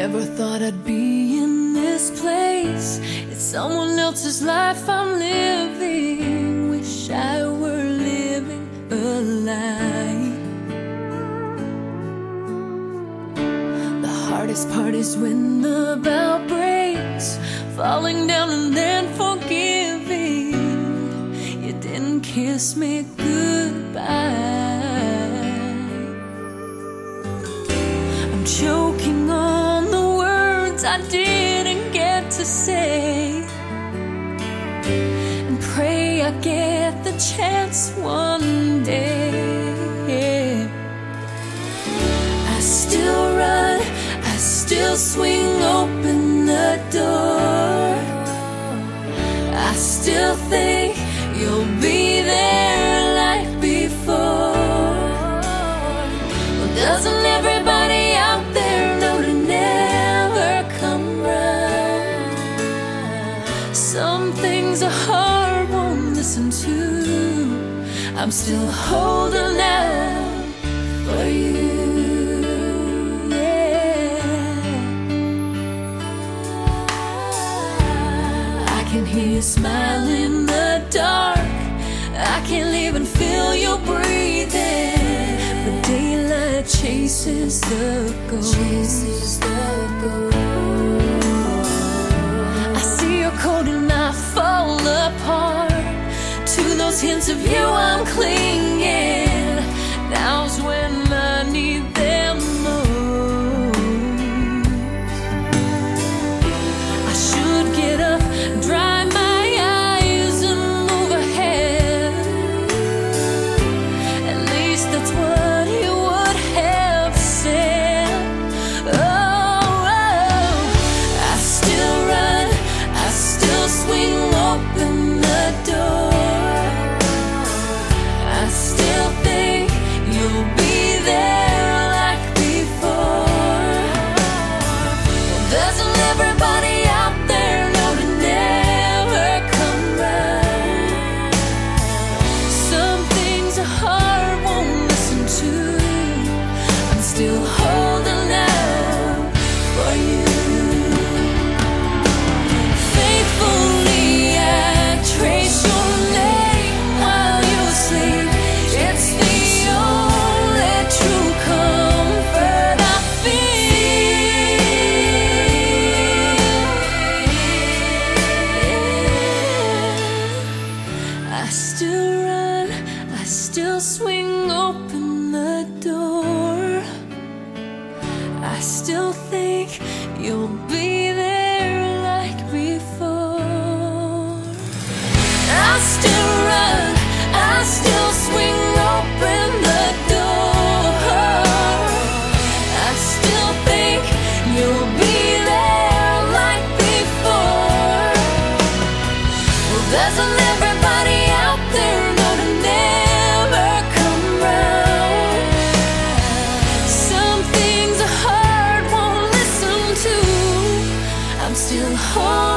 Never thought I'd be in this place. It's someone else's life I'm living. Wish I were living a lie. The hardest part is when the bell breaks, falling down and then forgiving. You didn't kiss me goodbye. I'm choking on the words I didn't get to say, and pray I get the chance one day. I still run, I still swing open the door. I still think you'll be there like before. Well, doesn't everybody out there know to never come round? Some things are hard, won't listen to. I'm still holding out for you. I can hear you smile in the dark. I can't even feel you breathing, but daylight chases the ghost. I see your cold and I fall apart. To those hints of you I'm clinging. Now's when I need them most. I should get up, dry my eyes and move ahead. At least that's what you would have said. Oh, I still run, I still swing open the door. I still think you'll be there like before. Well, doesn't everybody out there know to never come round? Some things are hard, won't listen to. I'm still holding out for you. Faithfully I trace your name while you sleep. It's the only true comfort I feel. I still run, I still swing open the door. I still think you'll be there like before. I still run, I still swing open the door. I still think you'll be there like before. Well, doesn't everybody out there know to never come round? Some things are hard, won't listen to. I'm still holding